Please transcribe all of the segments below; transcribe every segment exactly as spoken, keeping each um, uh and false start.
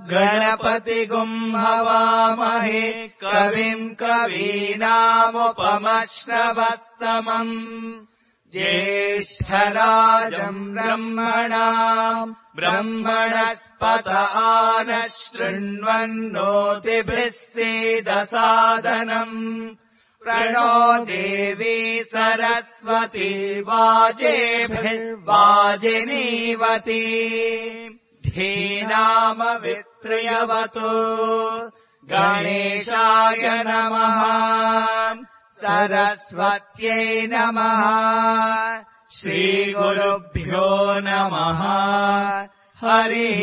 गणपतिगुम् हवामहे कविम् कवीनामुपमश्रवत्तमम् ज्येष्ठराजम् ब्रह्मणाम् ब्रह्मणस्पत आनः शृण्वन्नोतिभिः सीदसादनम् प्रणो देवी सरस्वती वाजेभिर्वाजिनीवती धीनामवित्र्यवतु गणेशाय नमः सरस्वत्यै नमः श्रीगुरुभ्यो नमः हरिः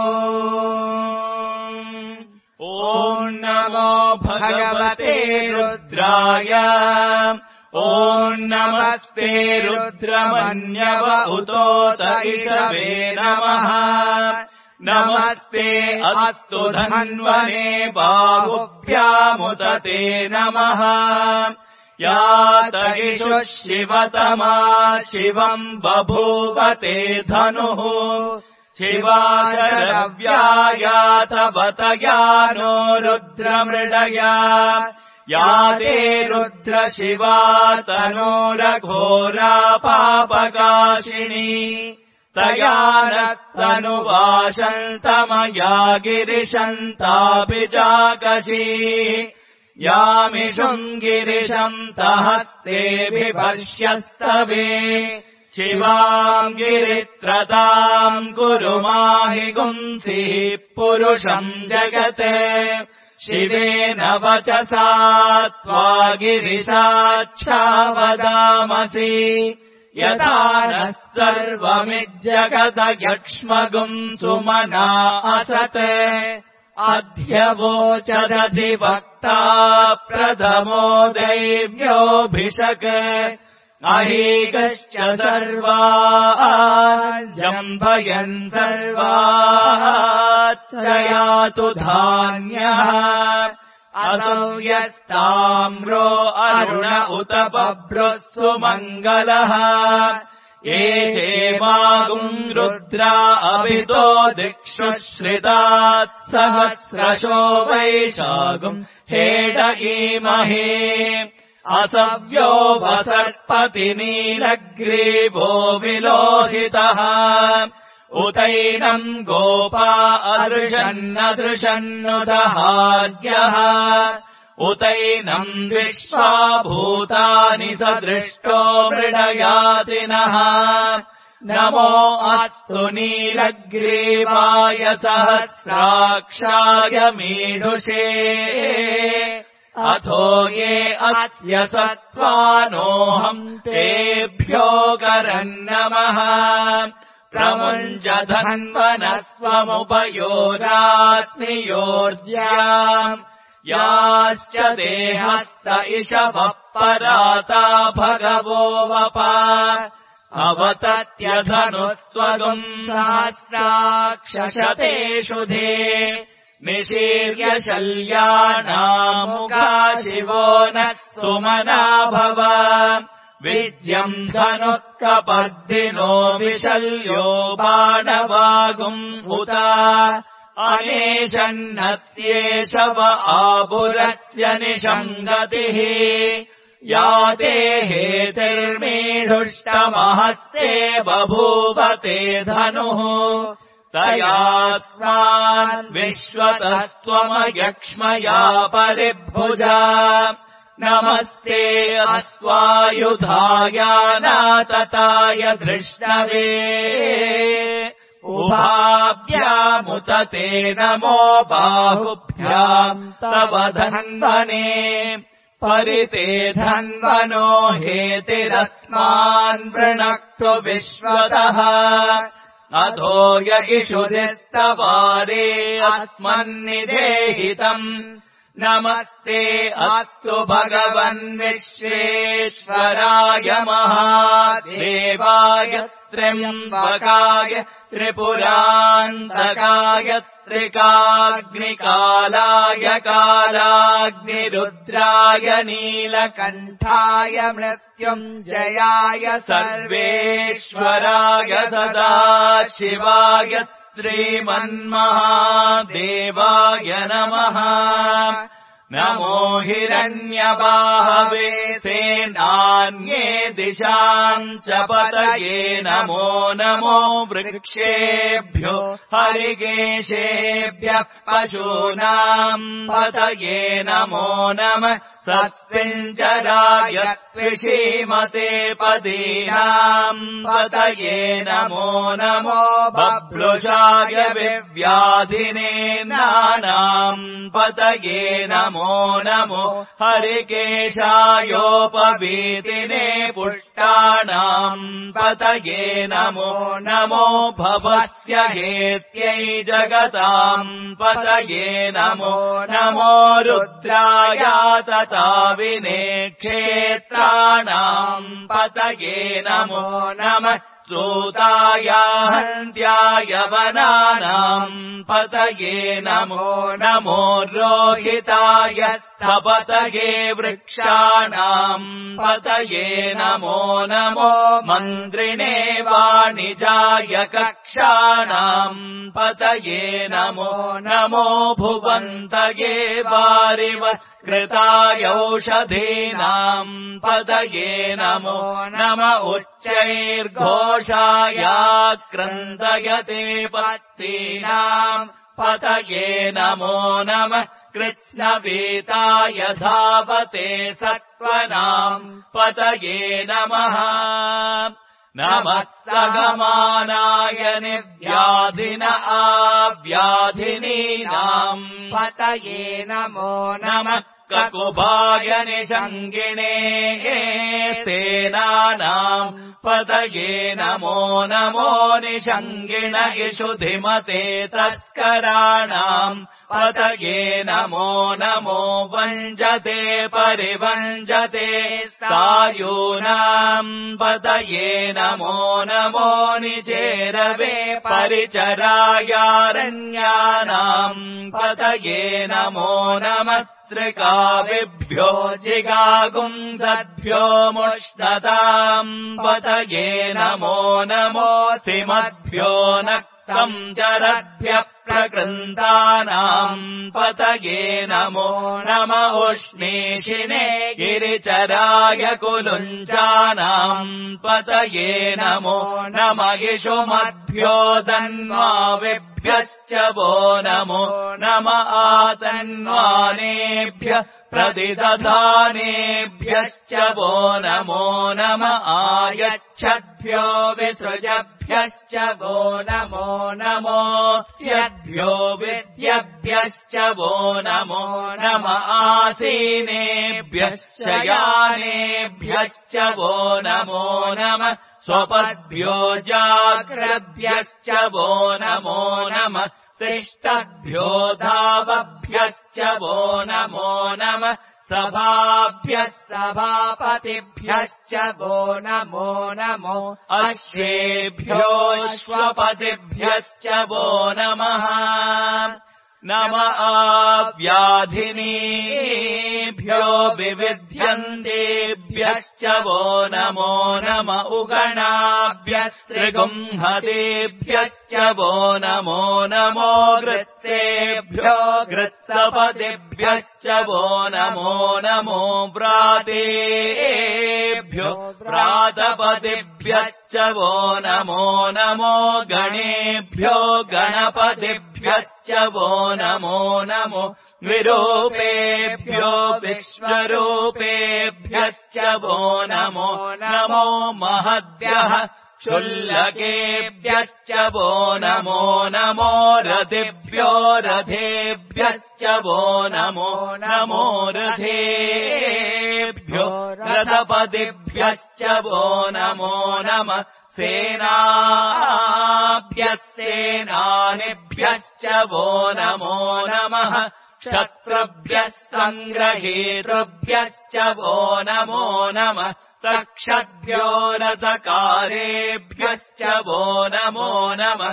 ओम् ॐ नमो भगवते रुद्राय ॐ नमस्ते रुद्रमन्यव उतोत इषवे नमः नमस्ते अस्तु धन्वने बाहुभ्यामुत ते नमः यात इषुः शिवतमा शिवम् बभूवते धनुः शिवाशरव्यायात बतया नो रुद्रमृडया या ते रुद्र शिवा तनोरघोरा पापकाशिनी तया नस्तनुवाशन्तमया गिरिशन्तापि चाकशी यामिषुम् गिरिशम् तहस्तेऽभिभर्ष्यस्तवे शिवाम् गिरित्रताम् कुरु माहि गुंसिः पुरुषम् जगत् शिवेन वचसा त्वा गिरिशाच्छावदामसि यथा नः सर्वमिज्जगत यक्ष्मगुम् सुमना असत् अध्यवोचदधिवक्ता प्रथमो दैव्योऽभिषक् अहीकश्च सर्वान् जम्भयन् सर्वाच्चयातु धान्यः असौ यस्ताम्रो अरुण उत बभ्रुः सुमङ्गलः एषे मागुम् रुद्रा अभितो दिक्षु श्रितात् सहस्रशो वैशागुम् हेडगीमहे असव्यो वसर्पति नीलग्रीवो विलोहितः उतैनम् गोपा अदृशन्नदृशन्नुदहार्यः उतैनम् विश्वा भूतानि सदृष्टो मृडयातिनः नमो अस्तु नीलग्रीवाय सहस्राक्षाय मीढुषे अथो ये अस्य सत्त्वानोऽहम् तेभ्यो करन्नमः प्रमुञ्जधन्वनस्त्वमुपयोरात्नियोर्ज्याम् याश्च देहस्त इषवः पराता भगवो वपा अवतत्यधनुस्त्वगुम् सहस्राक्षशतेषु धे निशीर्य शल्यानामुखा शिवो नः सुमना भव विज्यम् धनुः कपर्दिनो विशल्यो बाणवागुम् उत अनेशन्नस्येषव आबुरस्य निषङ्गतिः या ते हेतिर्मीढुष्टमहस्ते बभूवते धनुः तयास्मान् विश्वतस्त्वमयक्ष्मया परिभुजा नमस्ते अस्त्वायुधायानातताय धृष्णवे उभाभ्यामुत ते नमो बाहुभ्याम् तव धन्वने परिते धन्वनो हेतिरस्मान् वृणक्तु विश्वतः अधो य इषुधिस्तवारे अस्मन्निधेहितम् नमस्ते अस्तु भगवन् विश्वेश्वराय महादेवाय त्र्यम्बकाय त्रिपुरान्तकाय त्रिकाग्निकालाय कालाग्निरुद्राय नीलकण्ठाय मृत्युञ्जयाय सर्वेश्वराय सदाशिवाय श्रीमन्महादेवाय नमः। नमो हिरण्यबाहवे सेनान्ये दिशाम् च पतये नमो नमो वृक्षेभ्यो हरिकेशेभ्यः पशूनाम् पतये नमो नमः। सस्मिञ्चराय त्विषीमते पदीनाम् पतये नमो नमो। बभ्रुषाय विव्याधिने नानाम् पतये नमो नमो। हरिकेशायोपवीतिने पुष्टानाम् पतये नमो नमो। भवस्य हेत्यै जगताम् पतये नमो नमो। रुद्राय तताविने क्षेत्राणाम् पतये नमो नमः। सूताय हन्त्याय वनानाम् पतये नमो नमो। रोहिताय सपतये वृक्षाणाम् पतये नमो नमो। मन्त्रिणे वाणिजाय कक्षाणाम् पतये नमो नमो। भुवन्तये वारिव कृताय औषधीनाम् पतये नमो नम। उच्चैर्घोषायाक्रन्दयते पत्तीनाम् पतये नमो नमः। कृत्स्नवीताय धावते सत्त्वनाम् पतये नमः नमः। सगमानाय निव्याधिन आव्याधिनीनाम् पतये नमो नमः। ककुभाय निषङ्गिणे सेनानाम् पतये नमो नमो। निषङ्गिण इषुधिमते तस्कराणाम् पतये नमो नमो। वञ्जते परिवञ्जते सायूनाम् पतये नमो नमो। निचेरवे परिचरायारण्यानाम् पतये नमो नमः। श्रिकाविभ्यो जिगागुंसद्भ्यो मुष्णताम् पतये नमो नमो। सिमद्भ्यो नक्तम् चरद्भ्यः प्रकृन्तानाम् पतये नमो नम। उष्णीषिणे गिरिचराय कुलुञ्चानाम् पतये नमो नम। इषुमद्भ्यो धन्वाविभ्यश्च वो नमो नम। आतन्वानेभ्यः प्रतिदधानेभ्यश्च वो नमो नम। आयच्छद्भ्यो विसृजभ्यश्च वो नमो नमो। स्यद्भ्यो विद्यभ्यश्च वो नमो नम। आसीनेभ्यश्च यानेभ्यश्च वो नमो नम। स्वपद्भ्यो जाग्रभ्यश्च वो नमो नम। शिष्टभ्यो धावभ्यश्च वो नमो नम। सभाभ्यः सभापतिभ्यश्च वो नमो नमो। अश्वेभ्योऽश्वपतिभ्यश्च वो नमः नम। आव्याधिनीभ्यो विविध्यन्तेभ्यश्च वो नमो नम। उगणाभ्यस्त्रिगुंहतेभ्यश्च वो नमो नमो। गृत्सेभ्यो गृत्सपतिभ्यश्च वो नमो नमो। व्रातेभ्यो व्रातपतिभ्यश्च वो नमो नमो। गणेभ्यो गणपतिभ्यश्च वो नमो नमो। विरूपेभ्यो विश्वरूपेभ्यश्च वो नमो नमो। महद्भ्यः क्षुल्लकेभ्यश्च वो नमो नमो। रथिभ्यो रथेभ्यश्च वो नमो नमो। रथेभ्यो रथपतिभ्यश्च वो नमो नम। सेनाभ्यः सेनानिभ्यश्च वो नमो नमः। क्षत्रुभ्यः सङ्ग्रहेतृभ्यश्च वो नमो नमः। तक्षद्भ्यो रथकारेभ्यश्च वो नमो नमः।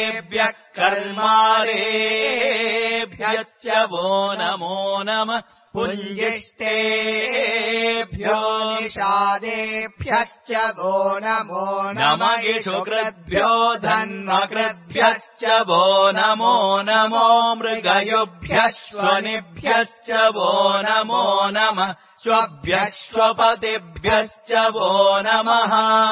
कुलालेभ्यः कर्मारेभ्यश्च वो नमो नमः। पुञ्जिष्टेभ्यो निषादेभ्यश्च वो नमो नम इषुकृद्भ्यो धन्वकृद्भ्यश्च वो नमो नमो मृगयुभ्यश्वनिभ्यश्च वो नमो नमः श्वभ्यश्वपतिभ्यश्च वो नमः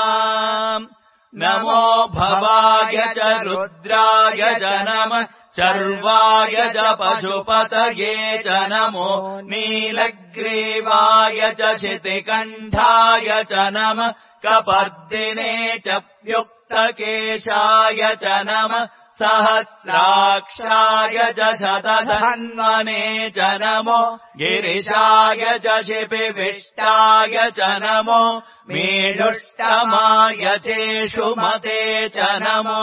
नमो भवाय च रुद्राय च नमः सर्वाय च पशुपतये च नमो नीलग्रीवाय च शितिकण्ठाय च नमः कपर्दिने च युक्तकेशाय च नमः सहस्राक्षाय च शतधन्वने च नमो गिरिशाय च शिपिविष्टाय च नमो मीडुष्टमाय चेषुमते च नमो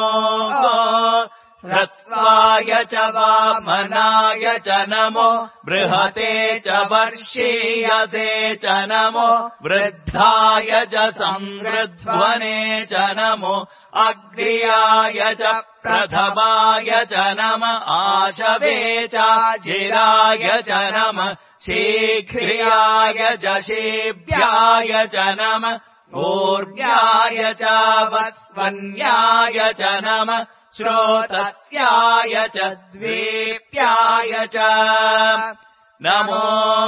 ह्रस्वाय च वामनाय च नमो बृहते च वर्षीयसे च नमो वृद्धाय च संवृध्वने च नमो अग्र्याय च प्रथमाय च नम आशवे चाजिराय च नम शीघ्र्याय च शीभ्याय च नम ऊर्व्याय च वस्वन्याय च नम श्रोतस्याय च द्वीप्याय च नमो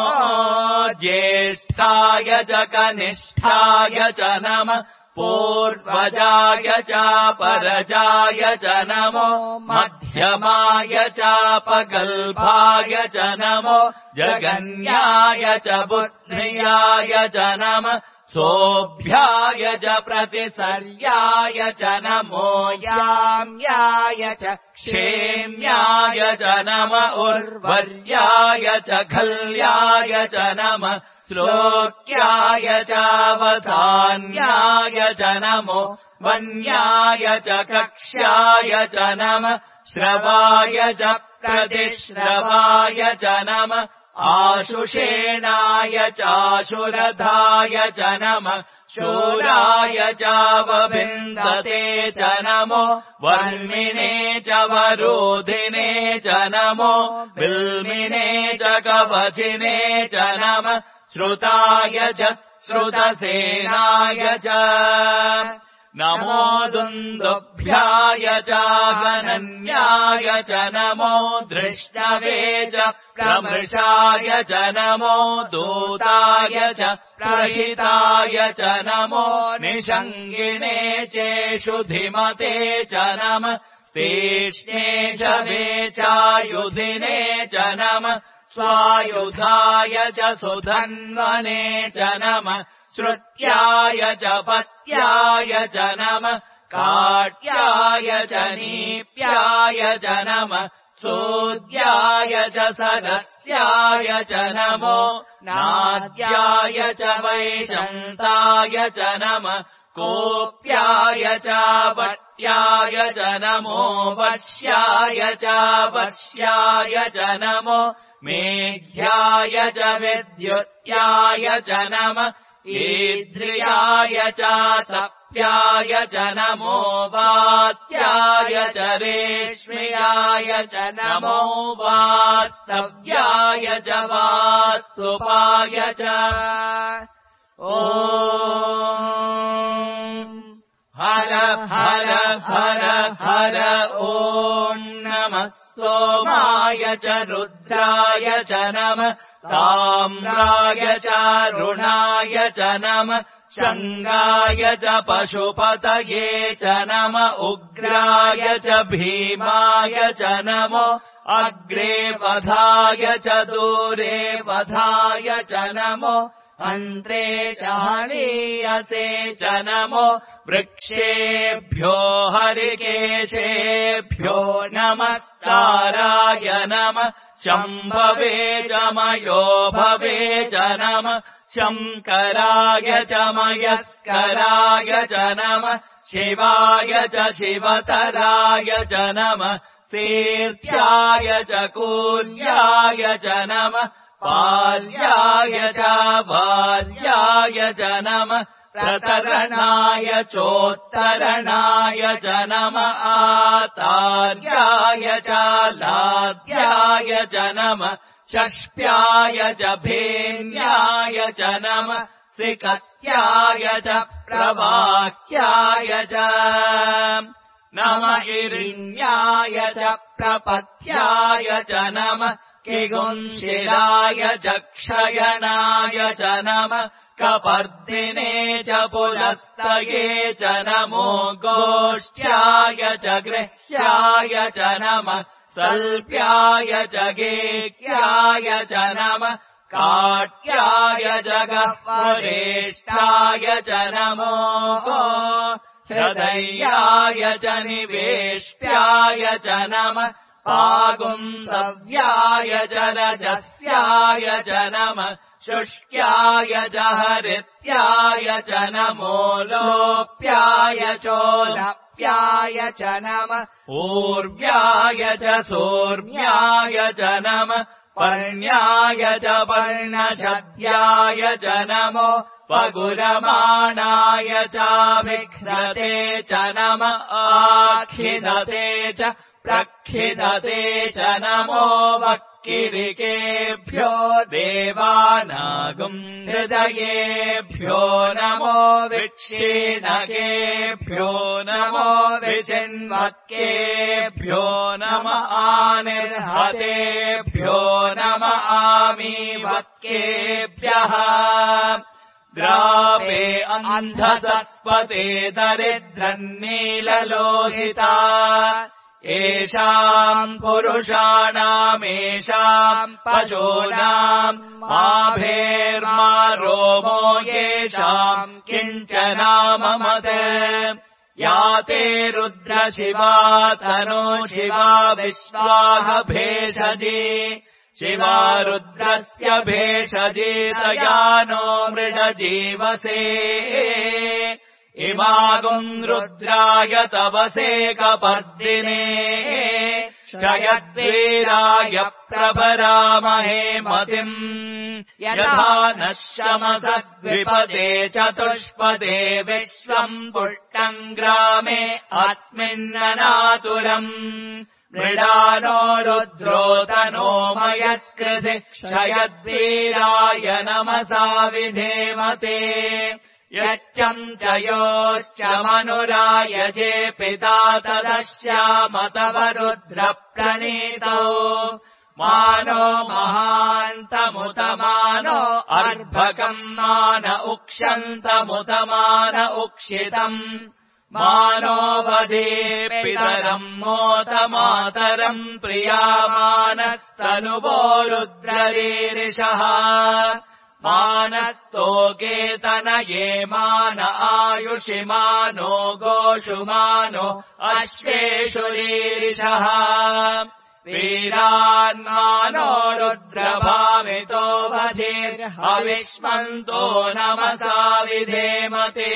ज्येष्ठाय च कनिष्ठाय च नम पूर्वजाय च परजाय च नमो मध्यमाय चापगल्भाय च नमो जगन्याय च बुद्ध्याय च नम सोऽभ्याय च प्रतिसर्याय च नमो याम्याय च क्षेम्याय च नम उर्वर्याय च खल्याय च नम श्लोक्याय चावधान्याय च नमो वन्याय च कक्ष्याय च नम श्रवाय च प्रतिश्रवाय च नम आशुषेणाय चाशुरधाय च नम शूराय चावभिन्दते च नमो वर्मिणे च वरोधिने च नमो बिल्मिने च कवचिने च नम श्रुताय च श्रुतसेनाय च नमो दुन्दुभ्याय चाहनन्याय च नमो दृष्टवे च प्रमृषाय च नमो दूताय च प्रहिताय च नमो निषङ्गिणे चेषुधिमते च नम तीक्ष्णेशवे चायुधिने च नम स्वायुधाय च सुधन्वने च नम श्रुत्याय च पत्याय च नम काट्याय च नीप्याय च नम सोद्याय च सरस्याय च नमो नाद्याय च वैशन्ताय च नम कोप्याय च वट्याय च नमो वश्याय च वश्याय च नमो मेघ्याय च विद्युत्याय च नम ईद्रियाय च तप्याय च नमो वात्याय च रेश्म्याय च नमो वास्तव्याय च वास्तुपाय च ॐ हर हर हर हर ॐ नमः सोमाय च रुद्राय च नमः ताम्राय च रुणाय च नमः शङ्गाय च पशुपतये च नम उग्राय च भीमाय च नमो अग्रे वधाय च दूरे वधाय च नमो अन्त्रे च हनीयसे च नमो वृक्षेभ्यो हरिकेशेभ्यो नमस्काराय नमः शम्भवे च मयो भवे च नमः शङ्कराय च मयस्कराय च नमः शिवाय च शिवतराय च नमः तीर्थ्याय च कूल्याय च नमः पार्याय च भार्याय च नमः प्रतरणाय चोत्तरणाय च नमः आतार्याय च लाद्याय च नमः शष्प्याय च भेन्याय च नमः सिकत्याय च प्रवाह्याय च नमः इरिण्याय च प्रपत्याय च नमः किगुंशिलाय च क्षयनाय च नमः कपर्दिने च पुलस्तये च नमो गोष्ठ्याय च गृह्याय च नमः सल्प्याय च गेक्याय च नमः काट्याय च गह्वरेष्ठाय च नमो हृदयाय च निवेष्ट्याय च नमः पागुंसव्याय च रजस्याय च नमः शुष्क्याय च हरित्याय च नमो लोप्याय चोलप्याय च नमः ऊर्व्याय च सोर्म्याय च नमः पर्ण्याय च पर्णशद्याय च नमो पगुरमाणाय चाभिघ्नते च नमः आखिदते च प्रखिदते च नमो वक्किरिकेभ्यो देवानागुम् हृदयेभ्यो नमो विक्षीणकेभ्यो नमो विचिन्वक्केभ्यो नमः आनिर्हतेभ्यो नमः आमीवक्केभ्यः ग्रापे अन्धतस्पते दरिद्रन्नीललोहिता येषाम् पुरुषाणामेषाम् पशूनाम् माभेर्मा रोमो येषाम् किञ्चनाममत् या ते रुद्रशिवा तनो शिवा विश्वाह भेषजी शिवा रुद्रस्य भेषजी तया नो मृडजीवसे इमागुम् रुद्राय तवसे कपर्दिने क्षयद्वीराय प्रभरामहे मतिम् यथा नः शमसद्विपदे चतुष्पदे विश्वम् पुष्टम् ग्रामे अस्मिन्ननातुरम् मृडानो रुद्रोतनो मयस्कृति क्षयद्वीराय नमसा विधेमते यच्चम् च योश्च मनुरायजे पिता तदश्याम तव रुद्रप्रणीतौ मानो महान्तमुतमानो अर्भकम् मान उक्षन्तमुतमान उक्षितम् मानो वधे पितरम् मोतमातरम् प्रियामानस्तनुवो रुद्ररीरिषः मानस्तोकेतनये मान आयुषि मानो गोषु मानो अश्वेषु रीरिषः वीरान्मानो रुद्रभावितो वधिर्हविष्मन्तो नमसा विधेमते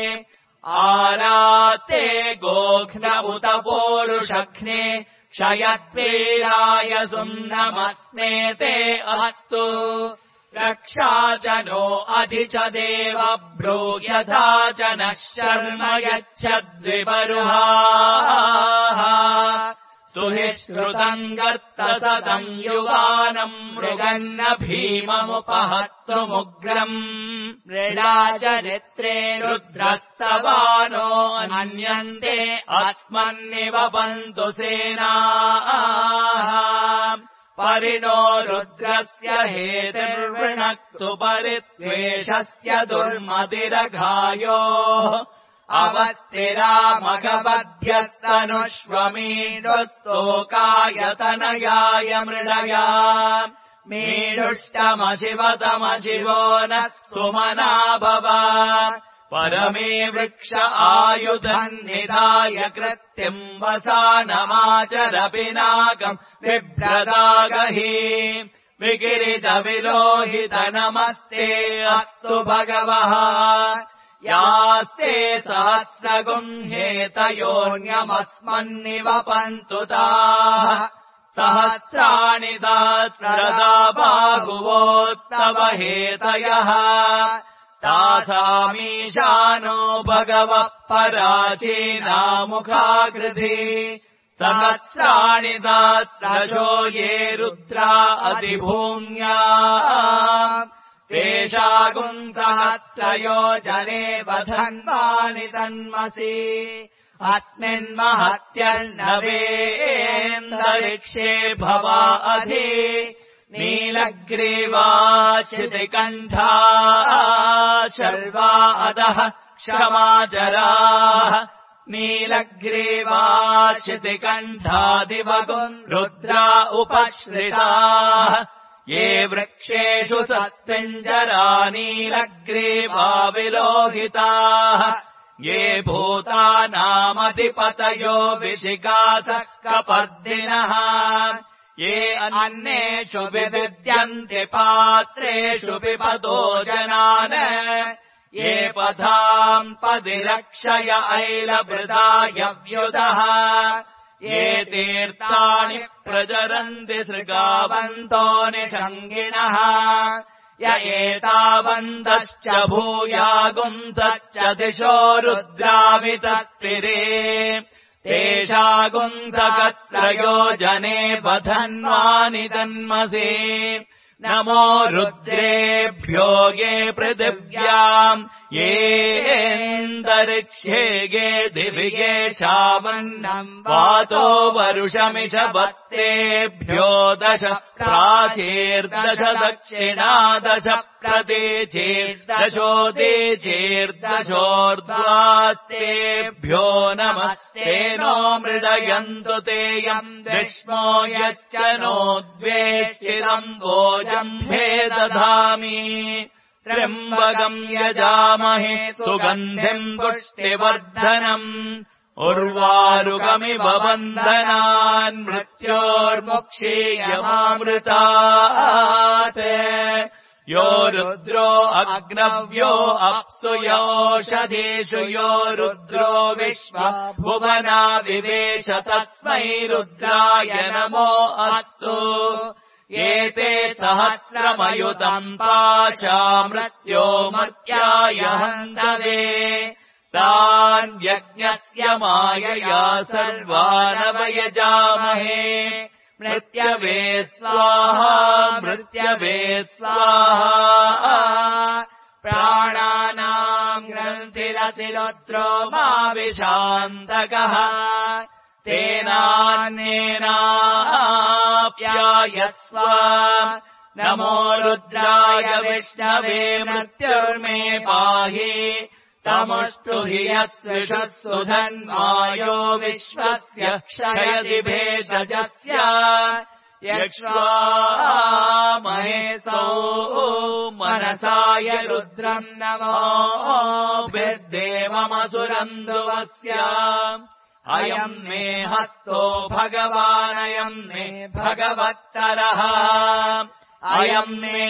आराते गोघ्न उत पोरुषघ्ने क्षयद्वीराय सुम्नमस्मेते अस्तु रक्षा च नो अधि च देव ब्रूयथा च नः शर्म यच्छद्विपरुहाः सुहिश्रुतम् गर्ततम् युवानम् मृगन्न भीममुपहत्तुमुग्रम् मृडा चरित्रे रुद्रस्तवानो अन्यन्ते अस्मन्निवपन्तु सेनाः परिणो रुद्रस्य हेतिर्वृणक्तु परित्वेषस्य दुर्मतिरघायोः अवस्थिरामघवध्यस्तनुष्वमीडुस्तोकायतनयाय मृडया मीडुष्टमशिवतमशिवो नः सुमना भव परमे वृक्ष आयुधम् निधाय कृत्तिम् वसानमाचर पिनाकम् बिभ्रदागहि विकिरितविलोहित नमस्ते अस्तु भगवः यास्ते सहस्रगुंहेतयोऽन्यमस्मन्निवपन्तु ताः सहस्राणि सहस्रदा बाहुवोत्तव हेतयः तासामीशानो भगवः पराचीनामुखाकृति सहस्राणि सहस्रशो ये रुद्रा अधिभूम्या तेषागुम् सहस्रयोजने वधन्वानि तन्मसि अस्मिन्महत्यर्णवेन्दरिक्षे भवा अधि नीलग्रीवा शितिकण्ठा शर्वा अधः क्षमाजराः नीलग्रीवा शितिकण्ठादिवगुम् रुद्रा उपश्रिताः ये वृक्षेषु सस्तिञ्जरा नीलग्रीवा विलोहिताः ये भूतानामधिपतयो विशिखासः कपर्दिनः ये अन्नेषु विविद्यन्ते पात्रेषु पिबतो जनान् ये पदाम् पदिरक्षय ऐलभृदायव्युदः ये तीर्थानि प्रचरन्ति सृगावन्तो निषङ्गिणः य एतावन्तश्च भूयागुन्तश्च दिशो रुद्रावितस्तिरे तेषागुन्तकस्रयोजने वधन्वानि तन्मसि नमो रुद्रेभ्यो ये पृथिव्याम् येऽन्तरिक्षे ये दिवि ये शावन्नम् वातो वरुषमिषवत्तेभ्यो दश प्राचीर्दश दक्षिणादश प्रतीचीर्दशोदीचीर्दशोर्ध्वास्तेभ्यो नमस्ते नो मृडयन्तु तेयम् दृष्मो यच्च नो द्वेष्टिदम् भोजम्भे दधामि त्र्यम्बकम् यजामहे सुगन्धिम् पुष्टिवर्धनम् उर्वारुकमिव वन्दनान् मृत्योर्मुक्षीयमामृतात् यो रुद्रो अग्नव्यो अप्सु योषधीषु यो रुद्रो विश्वभुवना विवेश तस्मै रुद्राय नमो अस्तु एते सहस्रमयुतम् पाशा मृत्यो मर्त्याय हन्तवे तान् यज्ञस्य मायया सर्वानवयजामहे मृत्यवे स्वाहा मृत्यवे स्वाहा प्राणानाम् ग्रन्थिरसिरुद्रो मा विशान्तकः तेनान्येनाप्यायस्व नमो रुद्राय विष्णवे मृत्युर्मे पाहि तमुष्टु हि यत्स्विषः सुधन्वायो विश्वस्य क्षयति भेषजस्य यक्ष्वामहेसौ मनसाय रुद्रम् नमो विद्देवमसुरन्दुवस्य अयम् मे हस्तो भगवानयम् मे भगवत्तरः अयम् मे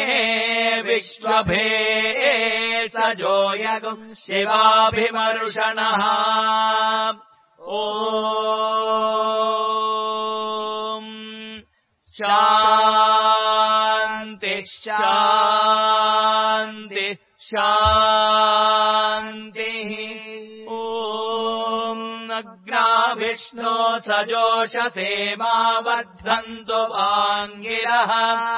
विश्वभेषजो यगुम् शिवाभिमर्शनः ॐ शान्ति शान्ति शान्तिः विष्णो सजोषसे मा वर्धन्तु वाङ्गिरः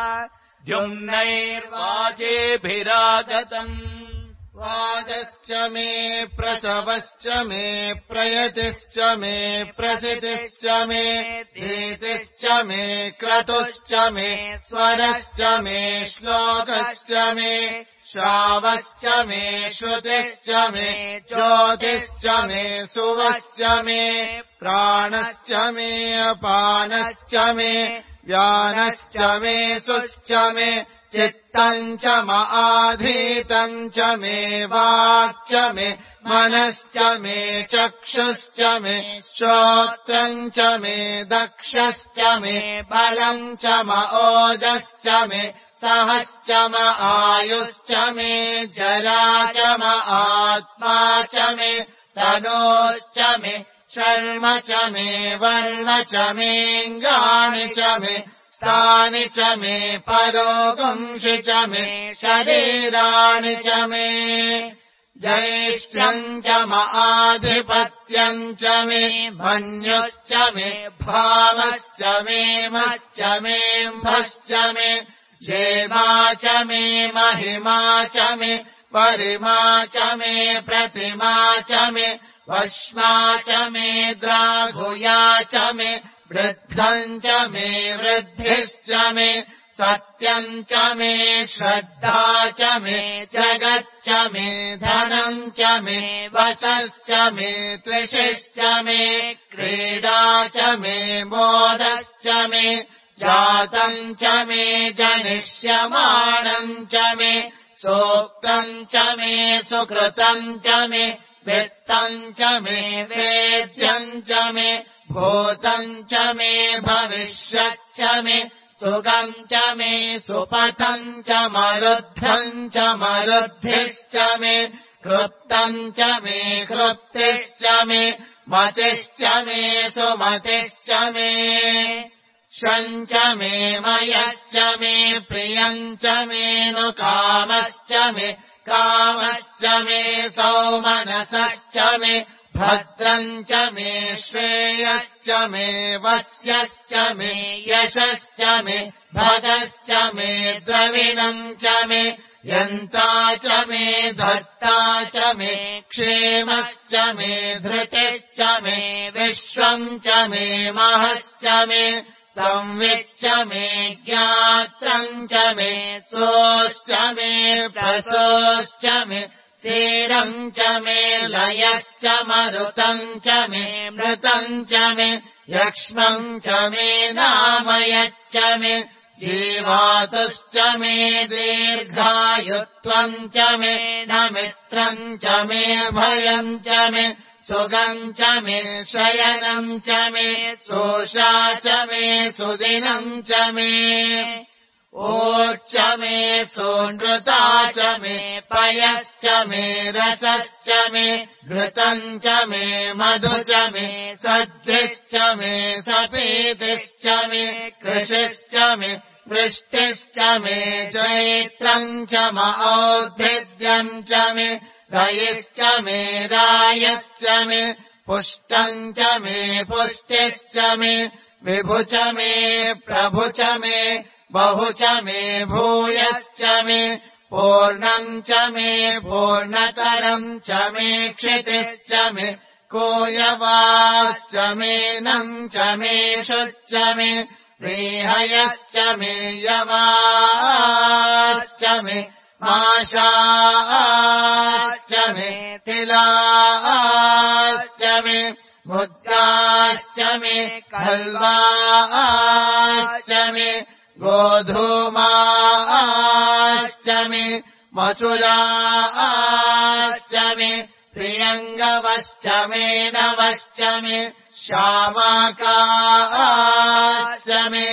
द्युम्नैर्वाचेभिरागतम् वाजश्च मे प्रसवश्च मे प्रयतिश्च मे प्रसितिश्च मे धीतिश्च मे क्रतुश्च मे स्वरश्च मे श्लोकश्च मे श्रावश्च मे श्रुतिश्च मे ज्योतिश्च मे सुवश्च मे प्राणश्च मे अपानश्च मे व्यानश्च मे सुश्च मे चित्तम् च माधीतम् च मे वाक् च मे मनश्च मे चक्षुश्च मे श्रोत्रम् च मे दक्षश्च मे बलम् च ओजश्च मे सहश्च म आयुश्च मे जरा च म आत्मा च मे तनोश्च मे शर्म च मे वर्ण च मेऽङ्गानि च मे स्थानि च मे परोगुंषि च मे शरीराणि च मे ज्येष्ठ्यम् च म आधिपत्यम् सत्यम् च मे मन्युश्च मे भावश्च मे मश्च मेऽम्भश्च मे क्षेमा च मे महिमा च मे परिमा च मे प्रतिमा च मे वश्मा च मे द्राघुया च मे वृद्धम् च मे वृद्धिश्च मे सत्यम् च मे श्रद्धा च मे जगच्च मे धनम् च मे वशश्च मे त्विषश्च मे क्रीडा च मे मोदश्च मे जातम् च मे जनिष्यमाणम् च मे सोक्तम् च मे सुकृतम् च मे वित्तम् च मे वेद्यम् च मे भूतम् च मे भविष्यच्च मे सुखम् च मे सुपथम् च मरुद्धम् च मरुद्धिश्च मे कृप्तम् च मे कृप्तिश्च मे मतिश्च मे सुमतिश्च मे शम् च मे मयश्च मे प्रियम् च मे नु कामश्च मे कामश्च मे सौमनसश्च मे भद्रम् च मे श्रेयश्च मे वस्यश्च मे यशश्च मे भगश्च मे द्रविणम् च मे यन्ता च मे धर्ता च मे क्षेमश्च मे धृतिश्च मे विश्वम् च मे महश्च मे संविच्च मे ज्ञात्रम् च मे सोश्च मे प्रसोश्च मे क्षीरम् च मे लयश्च मरुतम् च मे मृतम् च मे यक्ष्मम् च मे नामयच्च मे जीवातुश्च मे दीर्घायुत्वम् च मे न मित्रम् च मे भयम् च मे सुगम् च मे शयनम् च मे सोषा च मे सुदिनम् च मे ओच्च मे सोनृता च मे पयश्च मे रसश्च मे घृतम् च मे मधु च मे सद्भिश्च मे सपीतिश्च मे कृशिश्च मे वृष्टिश्च मे चैत्रम् च मौद्भिद्यम् च मे रयिश्च मे रायश्च मे पुष्टम् च मे पुष्टिश्च मे विभु च मे प्रभु च मे बहु च मे भूयश्च मे पूर्णम् च मे पूर्णतरम् च मे क्षितिश्च मे कोयवाश्च मे नम् च मे शुच्च मे रेहयश्च मे यवाश्च मे माशाश्च मे तिलाश्च मे मुद्गाश्च मे खल्वाश्च मे गोधूमाश्च मे मसुराश्च मे प्रियङ्गवश्च मे नवश्च मे श्यामाकाश्च मे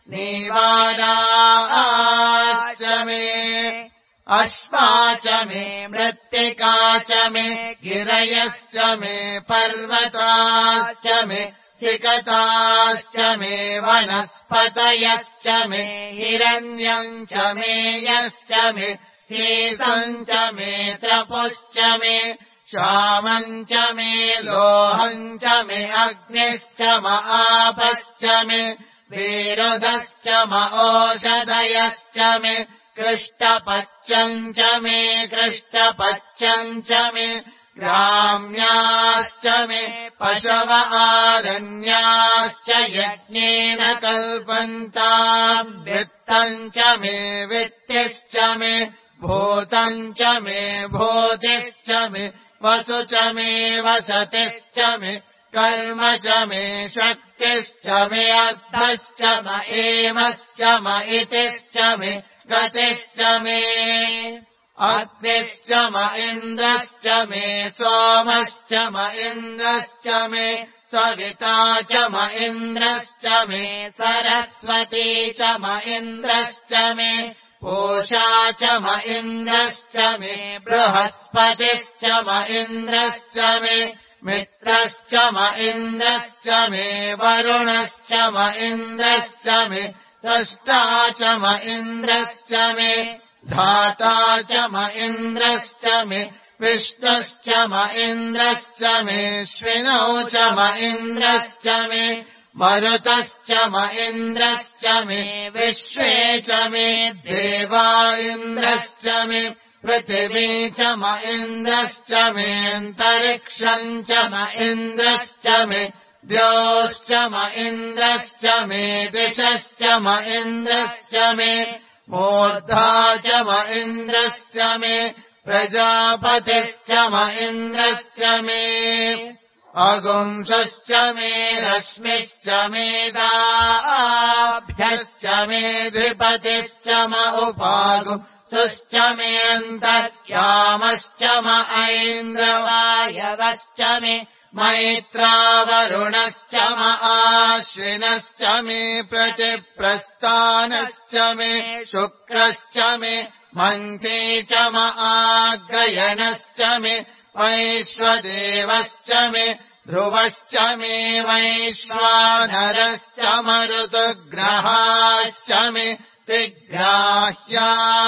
नीवाराश्च मे अश्वा च मे मृत्तिका च मे गिरयश्च मे पर्वताश्च मे सिकताश्च मे वनस्पतयश्च मे हिरण्यम् च मे यश्च मे सीतम् च मे त्रपुश्च मे श्यामम् च मे लोहम् च मे अग्निश्च म आपश्च मे विरुधश्च म ओषधयश्च मे कृष्टपच्यम् च मे कृष्टपच्यम् च मे ग्राम्याश्च मे पशव आरण्याश्च यज्ञेन कल्पन्ताम् वित्तम् च मे वित्तिश्च मे भूतम् च मे भूतिश्च मे वसु च मे वसतिश्च मे कर्म च मे शक्तिश्च मे अर्थश्च म एमश्च म इतिश्च मे गतिश्च मे अग्निश्च म इन्द्रश्च मे सोमश्च म इन्द्रश्च मे सविता च म इन्द्रश्च मे सरस्वती च म इन्द्रश्च मे पूषा च म इन्द्रश्च मे बृहस्पतिश्च म इन्द्रश्च मे मित्रश्च म इन्द्रश्च मे वरुणश्च म इन्द्रश्च मे त्वष्टा च म इन्द्रश्च मे धाता च म इन्द्रश्च मे विष्णुश्च म इन्द्रश्च मेऽश्विनौ च म इन्द्रश्च मे मरुतश्च म इन्द्रश्च मे विश्वे च मे देवा इन्द्रश्च मे पृथिवी च म इन्द्रश्च मेऽन्तरिक्षम् च म इन्द्रश्च मे द्योश्च म इन्द्रश्च मे दिशश्च म इन्द्रश्च मे मूर्धा च म इन्द्रश्च मे प्रजापतिश्च म इन्द्रश्च मे अगुंसश्च मे रश्मिश्च मेधाभ्यश्च मेऽधिपतिश्च म उपागुंसश्च मेऽन्तर्यामश्च म ऐन्द्रवायवश्च मे मैत्रावरुणश्च म आश्विनश्च मे प्रतिप्रस्थानश्च मे शुक्रश्च मे मन्थे च म आग्रयणश्च मे वैश्वदेवश्च मे ध्रुवश्च मे वैश्वानरश्च मरुतग्रहाश्च मे तिग्राह्याश्च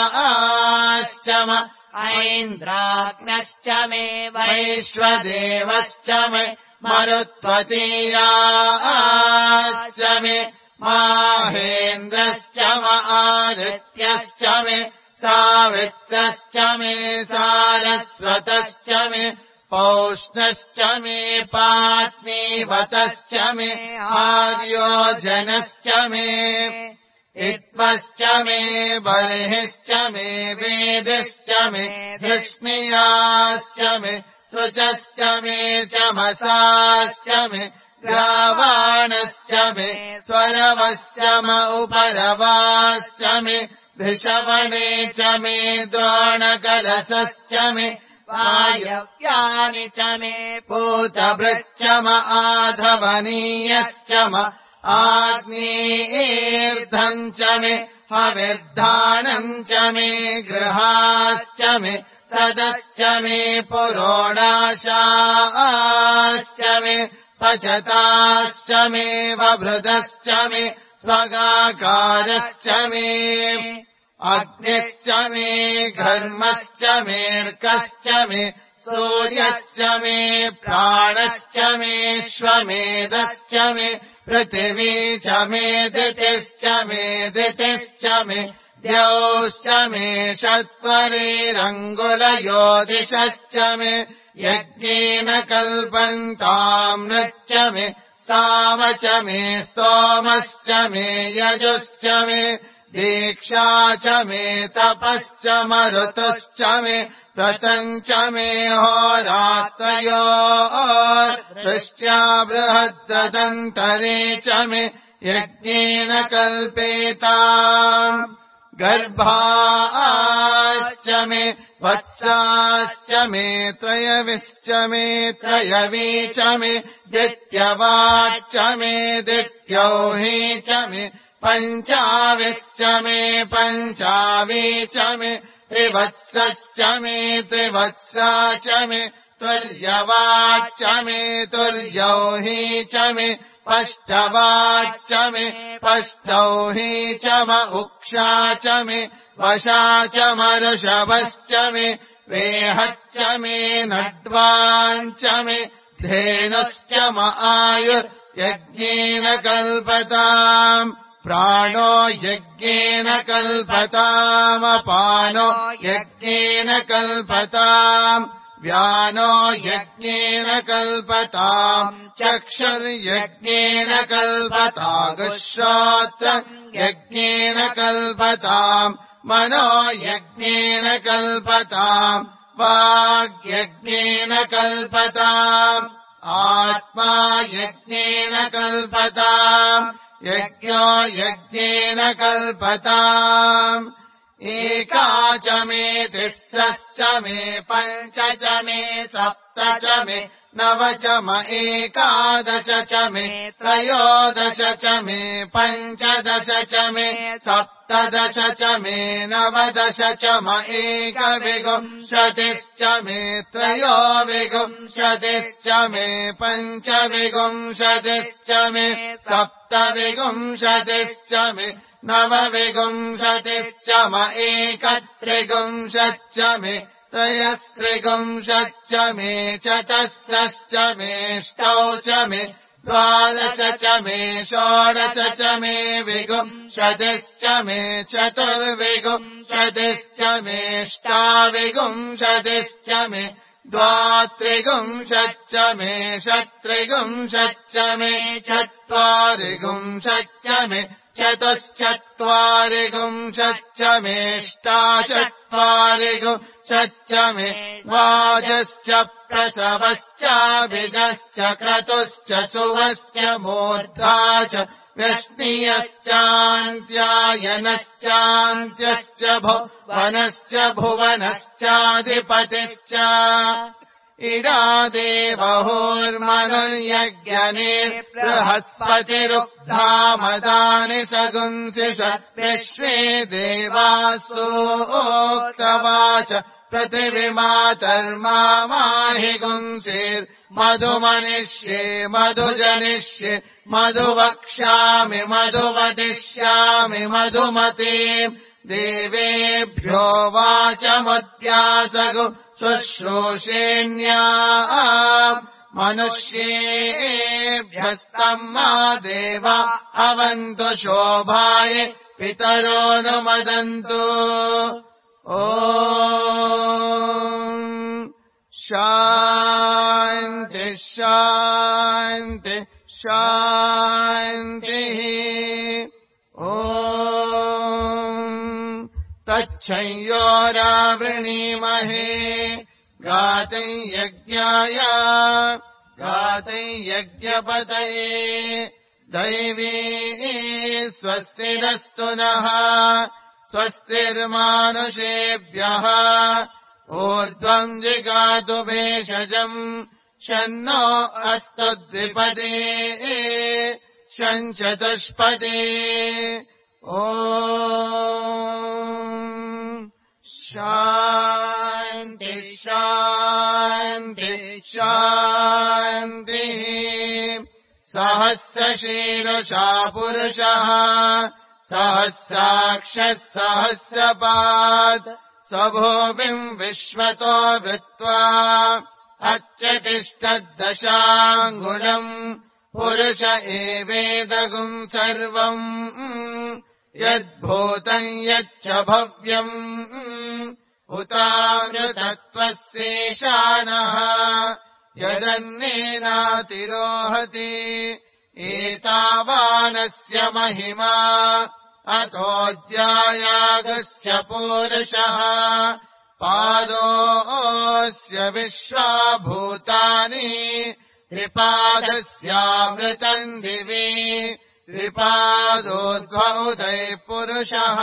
म ऐन्द्राग्नश्च मे वैश्वदेवश्च मे मरुत्वतीयाश्च मे माहेन्द्रश्च म आदित्यश्च मे सावित्रश्च मे सारस्वतश्च मे पौष्णश्च मे पात्नीवतश्च मे आर्योजनश्च मे इत्वश्च मे बर्हिश्च मे वेदश्च मे धृष्णियाश्च मे शुचश्च मे चमसाश्च मे ग्रावाणश्च मे स्वरवश्च म उपरवाश्च मे धिषवणे च मे द्रोणकलशश्च मे वायव्यानि च मे पूतभृच्च म आधवनीयश्च म आग्नेयेर्धम् च मे हविर्धानम् च मे गृहाश्च मे सदश्च मे पुरोडाशाश्च मे पचताश्च मे वभृतश्च मे स्वगाकारश्च मे अग्निश्च मे घर्मश्च मेऽर्कश्च मे सूर्यश्च मे प्राणश्च मेऽश्वमेधश्च मे पृथिवी च मे दितिश्च मे दितिश्च मे द्यौश्च मे षट्वरेरङ्गुलयोदिशश्च मे यज्ञेन कल्पन्तामृच्च मे सावच मे स्तोमश्च मे यजुश्च मे दीक्षा च मे तपश्च मरुतश्च मे व्रतम् च मे होरात्रयोर्वृष्ट्या बृहद्दन्तरे च मे यज्ञेन कल्पेताम् गर्भाश्च मे वत्साश्च मे त्रयविश्च मे त्रयवी च मे दित्यवाच्च मे दित्यौही च मे पञ्चाविश्च मे पञ्चावी च मे त्रिवत्सश्च मे त्रिवत्सा च मे तुर्यवाच्च मे तुर्यौही च मे पष्टवाच्च मे पष्टौही च म उक्षा च मे वशा च मरुषभश्च मे वेहच्च मे नड्वाञ्च मे धेनुश्च म आयुर्यज्ञेन कल्पताम् प्राणो यज्ञेन कल्पतामपानो यज्ञेन कल्पताम् व्यानो यज्ञेन कल्पताम् चक्षुर्यज्ञेन कल्पतागुश्रोत्रम् यज्ञेन कल्पताम् मनो यज्ञेन कल्पताम् वाग्यज्ञेन कल्पताम् आत्मा यज्ञेन कल्पताम् यज्ञो यज्ञेन कल्पताम् एका च मे तिस्रश्च मे पञ्च च मे सप्त च मे नव च म एकादश च मे त्रयोदश च मे पञ्चदश च मे सप्तदश च मे नवदश च म एकविंशतिश्च मे त्रयोविंशतिश्च मे पञ्चविंशतिश्च मे सप्तविंशतिश्च मे नवविंशतिश्च म एकत्रिंशच्च मे त्रयस्त्रिगुंशच्च मे चतस्रश्च मेष्टौ च मे द्वादश च मे षोडश च मे विगुंशतिश्च मे चतुर्विगुंशतिश्च मेष्टाविगुंशतिश्च मे द्वात्रिगुंशच्च मे षट्त्रिगुंशच्च मे चत्वारिगुंशच्च मे चतुश्चत्वारिगुंशच्च मेष्टाचत्वारिगुंशच्च मे वाजश्च प्रसवश्चाभिजश्च क्रतुश्च सुवश्च मूर्धा च व्यश्नियश्चान्त्यायनश्चान्त्यश्च भुवनश्च भुवनश्चाधिपतिश्च इडादेवहोर्मनुर्यज्ञने बृहस्पतिरुक्धामदानि सगुंसि सत्विश्वे देवासोक्तवाच पृथिवीमातर्मा माहि गुंसिर्मधुमनिष्ये मधुजनिष्ये मधुवक्ष्यामि मधुवदिष्यामि मधुमतीम् देवेभ्यो वाचमुद्यासगु शुश्रूषेण्या मनुष्येभ्यस्तम् मा देवा अवन्तु शोभाय पितरोऽनुमदन्तु ॐ शान्ति शान्ति शान्तिः ॐ तच्छंयोरावृणीमहे गातै यज्ञाय गातै यज्ञपतये दैवी स्वस्तिरस्तु नः स्वस्तिर्मानुषेभ्यः ऊर्ध्वम् जिगातु भेषजम् शन्नो अस्तु द्विपदे शञ्चतुष्पदे ॐ शान्ति शान्ति शान्तिः सहस्रशीर्षा पुरुषः सहस्राक्षः सहस्रपात् स्वभूमिम् विश्वतो वृत्वा अच्छतिष्ठद्दशाङ्गुलम् पुरुष एवेदगुम् सर्वम् यद्भूतम् यच्च भव्यम् उतामृतत्वस्येषानः यदन्नेनातिरोहति एतावानस्य महिमा अतोऽज्यायागस्य पूरुषः पादोऽस्य विश्वाभूतानि त्रिपादस्यामृतम् दिवि त्रिपादोद्भूतैः पुरुषः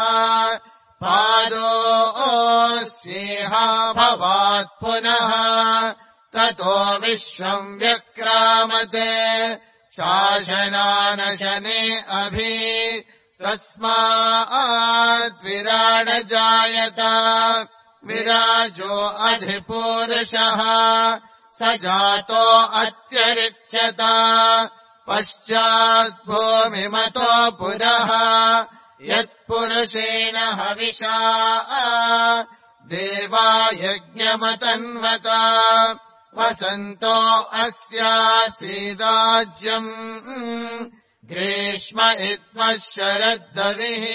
पादोऽस्येहा भवात् पुनः ततो विश्वम् व्यक्रामते शासनानशने अभि तस्मात् विराड जायत विराजो अधिपूरुषः स जातो अत्यरिच्यत पश्चाद्भूमिमतो पुरः यत्पुरुषेण हविषा देवा यज्ञमतन्वत वसन्तो अस्यासीदाज्यम् ग्रीष्म इत्मः शरद्दविः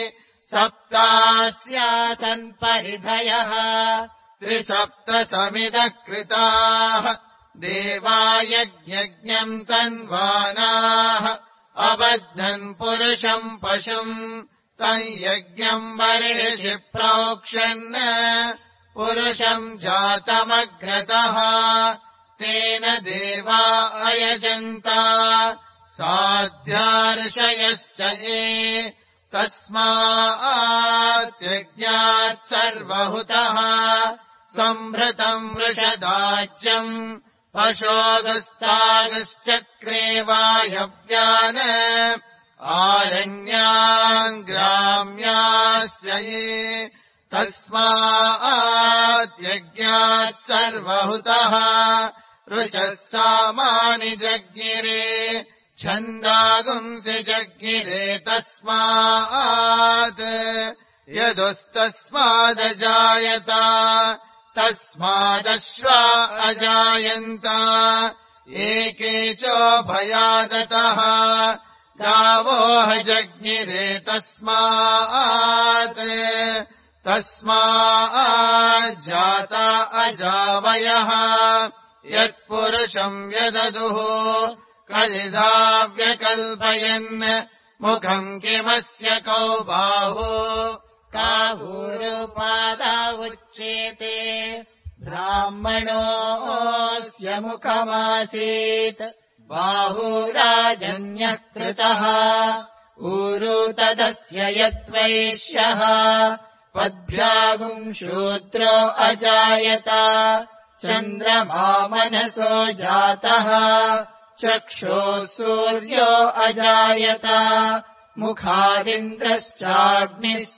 सप्तास्यासन् परिधयः त्रिसप्तसमिदः कृताः देवा यज्ञम् तन्वानाः अबध्नन् पुरुषम् पशुम् तम् यज्ञम् वरेषि प्रोक्षन् पुरुषम् जातमग्रतः तेन देवा अयजन्त साध्यार्षयश्च ये तस्मात् यज्ञात् सर्वहुतः सम्भृतम् वृषदाज्यम् पशोगस्तागश्चक्रे वायव्यान् आरण्यान् ग्राम्यास्य ये तस्मात् यज्ञात् सर्वहुतः ऋचः सामानि जज्ञिरे छन्दागुंसि जज्ञिरे तस्मात् यदुस्तस्मादजायत तस्मादश्वा अजायन्त एके चोभयादतः गावो जज्ञिरे तस्मात् तस्माज्जाता अजावयः यत्पुरुषम् व्यददुः कलिदाव्यकल्पयन् मुखम् किमस्य कौ बाहु कावूरुपादा उच्येते ब्राह्मणोऽस्य मुखमासीत् बाहुराजन्यः कृतः ऊरु तदस्य यद्वैश्यः पद्भ्यागुम् शूद्रो अजायत चन्द्रमा मनसो जातः चक्षुः सूर्यो अजायत मुखादिन्द्रश्चाग्निश्च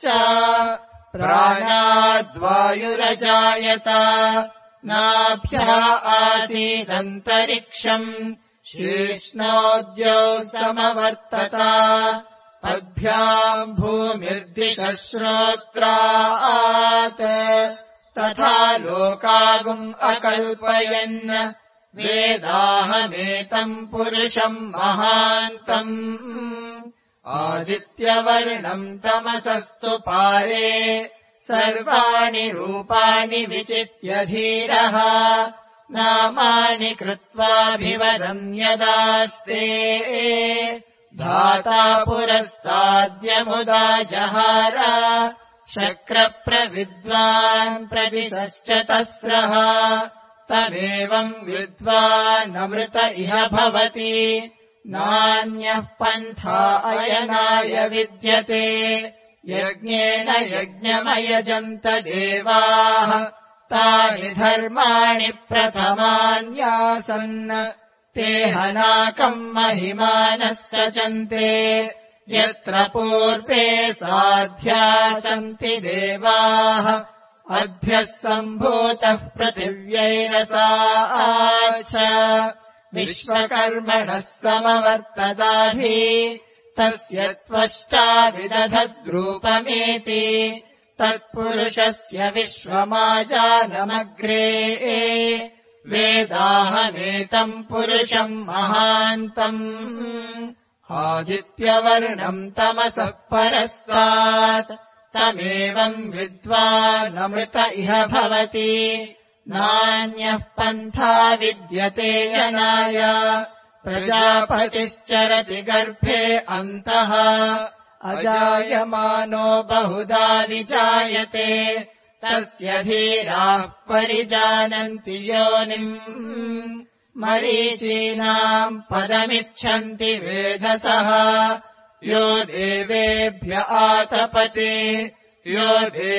प्राणाद्वायुरजायत नाभ्यः आसीदन्तरिक्षम् शीर्ष्णोद्यौ समवर्तत पद्भ्याम् भूमिर्दिशः श्रोत्रात् तथा लोकागुम् अकल्पयन् वेदाहमेतम् पुरुषम् महान्तम् आदित्यवर्णम् तमसस्तु पारे सर्वाणि रूपाणि विचित्य धीरः नामानि कृत्वाभिवदन् यदास्ते धाता पुरस्ताद्यमुदा जहार शक्रप्रविद्वान् प्रदिशश्च तस्रः तमेवम् विद्वानमृत इह भवति नान्यः पन्था अयनाय विद्यते यज्ञेन यज्ञमयजन्त देवाः तानि धर्माणि प्रथमान्यासन् ते हनाकम् महिमानः सचन्ते यत्र पूर्वे साध्या सन्ति देवाः अद्भ्यः सम्भूतः पृथिव्यैरसाच्छ विश्वकर्मणः समवर्तदाधि तस्य त्वष्टा विदधद्रूपमेति तत्पुरुषस्य विश्वमाजानमग्रे वेदाहमेतम् पुरुषम् महान्तम् आदित्यवर्णम् तमसः परस्तात् तमेवम् विद्वानमृत इह भवति नान्यः पन्था विद्यते यनाय प्रजापतिश्चरति गर्भे अन्तः अजायमानो बहुधा विजायते तस्य धीराः परिजानन्ति योनिम् मरीचीनाम् पदमिच्छन्ति वेधसः यो देवेभ्य आतपते यो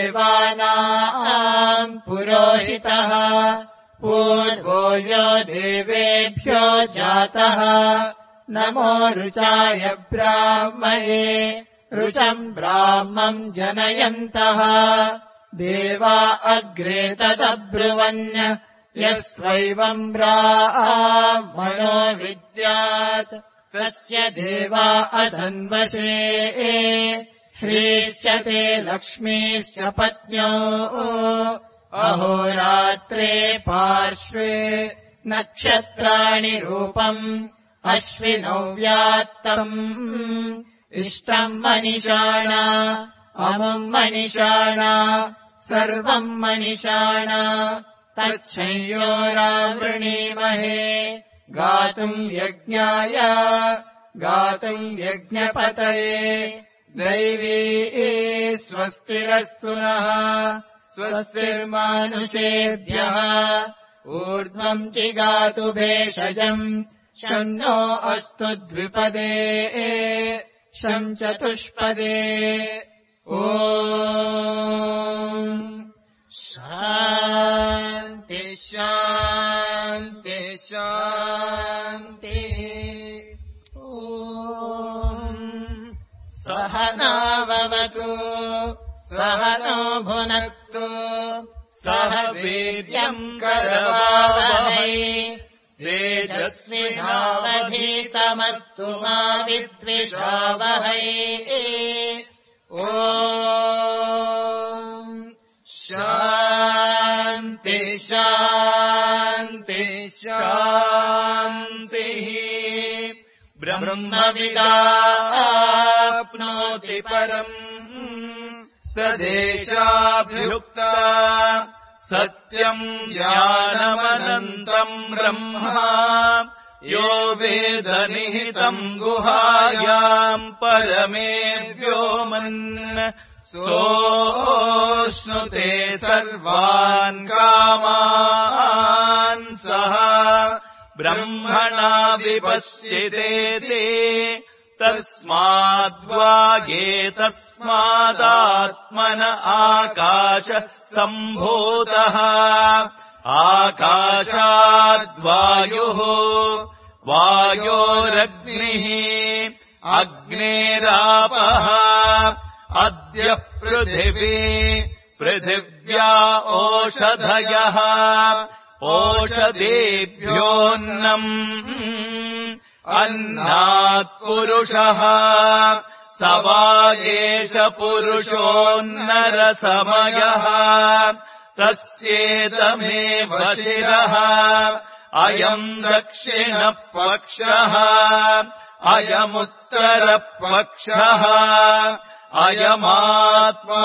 देवानाम् पुरोहितः पूर्वो यो देवेभ्यो जातः नमो रुचाय ब्राह्मये रुचम् ब्राह्मम् जनयन्तः देवा अग्रे तदब्रुवन् यस्त्वैवम् ब्राह्मणो विद्यात् तस्य देवा अधन्वशे ह्रीष्यते लक्ष्मीश्च पत्न्यो अहोरात्रे पार्श्वे नक्षत्राणि रूपम् अश्विनौ व्यात्तम् इष्टम् मनिषाणा अमुम् मनिषाणा सर्वम् मनिषाणा तच्छंयोरावृणीमहे गातुम् यज्ञाय गातुम् यज्ञपतये दैवी स्वस्तिरस्तु नः स्वस्तिर्मानुषेभ्यः ऊर्ध्वम् चिगातु भेषजम् शं नो अस्तु द्विपदे शं चतुष्पदे ॐ शान्ति शान्ति शान्ति ॐ सहना भवतु सहनो भुनक्तु सह वीर्यम् करवावहै तेजस्विनावधीतमस्तु मा विद्विषावहै ॐ शान्ति शान्तिः शान्तिः ब्रह्मविदाप्नोति परम् तदेशाभ्युक्ता सत्यम् ज्ञानमनन्तम् ब्रह्मा यो वेद निहितम् गुहायाम् परमे व्योमन् सोऽश्नुते सर्वान् कामान् सः ब्रह्मणा विपश्यते ते तस्माद्वागे तस्मादात्मन आकाश सम्भूतः आकाशाद्वायुः वायोरग्निः अग्नेरापः अद्य पृथिवी पृथिव्या ओषधयः ओषधेभ्योऽन्नम् अन्नात् पुरुषः स वा एष पुरुषोऽन्नरसमयः तस्येदमेव शिरः अयम् दक्षिणपक्षः अयमुत्तरपक्षः अयमात्मा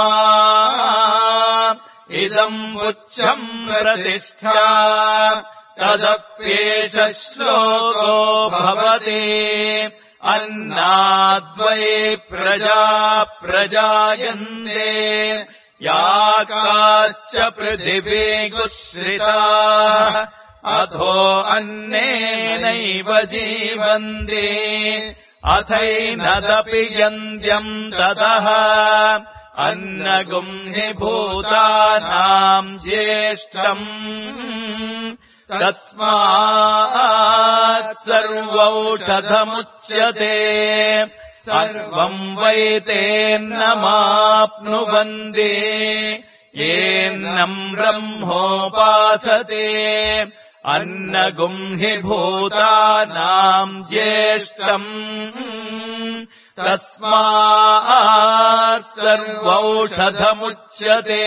इदम् उच्चम् प्रतिष्ठा तदप्येष श्लोको भवति अन्नाद्वै प्रजा प्रजायन्ते याकाश्च पृथिवी गुश्रिताः अथो अन्नेनैव जीवन्ति अथैनदपि यन्त्यम् ततः अन्नगुम् हि भूतानाम् ज्येष्ठम् तस्मात् सर्वौषधमुच्यते सर्वम् वै तेन्नमाप्नुवन्ति येन्नम् ब्रह्मोपासते अन्नगुम् हि भूतानाम् ज्येष्ठम् तस्मात् सर्वौषधमुच्यते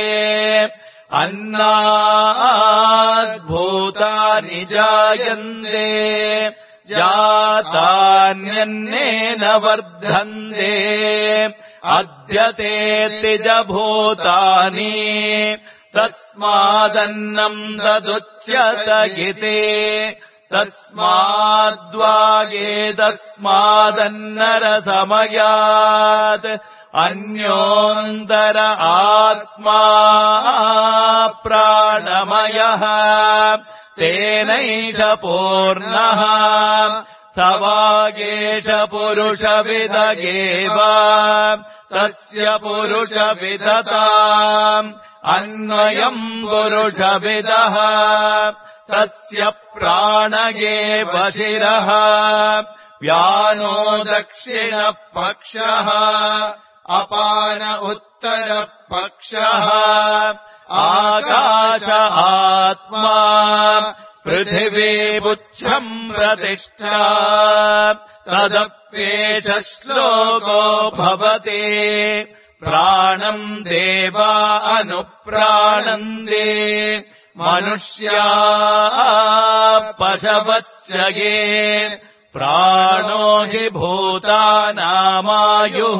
अन्नाद्भूतानि जायन्ते जातान्यन्नेन वर्धन्ते अद्यते तिजभूतानि तस्मादन्नम् तदुच्यत इति तस्माद्वागे तस्मादन्नरसमयात् अन्योऽन्तर आत्मा प्राणमयः तेनैष पूर्णः स वागेश पुरुषविदगेव तस्य पुरुषविदताम् अन्वयम् पुरुषविदः तस्य प्राणगेव शिरः व्यानो दक्षिणपक्षः अपान उत्तरपक्षः आकाश आत्मा पृथिवी पुच्छम् प्रतिष्ठा तदप्येष श्लोको भवति प्राणम् देवा अनुप्राणन्ते मनुष्या पशवश्च ये प्राणो हि भूतानामायुः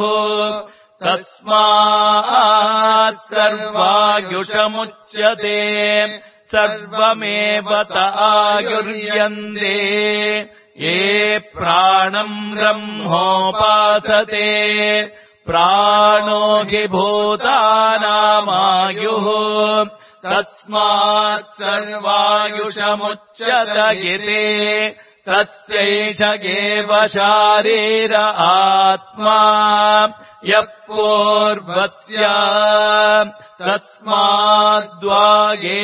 तस्मात् सर्वायुषमुच्यते सर्वमेव त आयुर्यन्ते ये प्राणम् ब्रह्मोपासते प्राणो हि भूतानामायुः तस्मात् सर्वायुषमुच्यत इति तस्यैष एव शारीर आत्मा यः पूर्वस्य तस्माद्वागे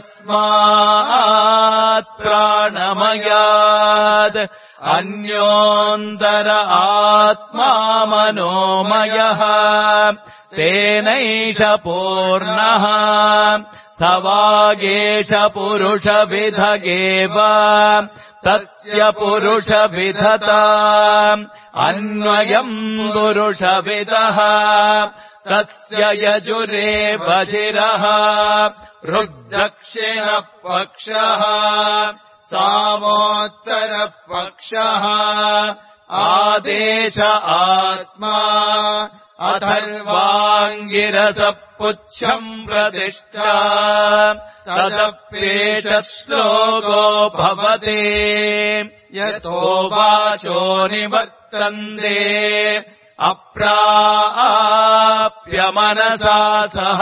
तस्मात् प्राणमयात् अन्योऽन्तर आत्मा मनोमयः तेनैष पूर्णः स वागेश पुरुषविदगेव तस्य पुरुषविदता अन्वयम् पुरुषविदः तस्य यजुरेव शिरः ऋग्दक्षिणपक्षः सामोत्तरपक्षः आदेश आत्मा अथर्वाङ्गिरसपुच्छम् प्रतिष्ठा तदप्येष श्लोको भवति यतो वाचो निवर्तन्ते अप्राप्य मनसा सह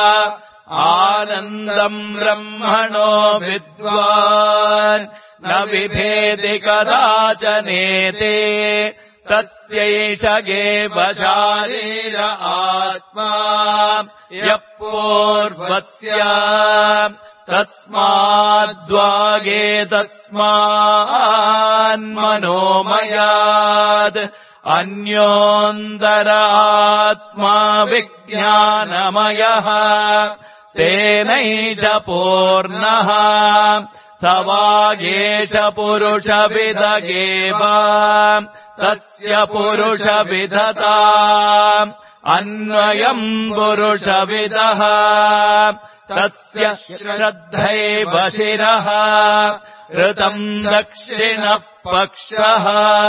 आनन्दम् ब्रह्मणो विद्वान् न बिभेति कदाचनेते तस्यैष एव शारीर आत्मा यः पूर्वस्य तस्माद्वागे तस्मान्मनोमयात् अन्योऽन्तर आत्मा विज्ञानमयः तेनैष पूर्णः स वागेश पुरुषविदगेव तस्य पुरुषविदता अन्वयम् पुरुषविदः तस्य श्रद्धैव शिरः ऋतम् दक्षिणपक्षः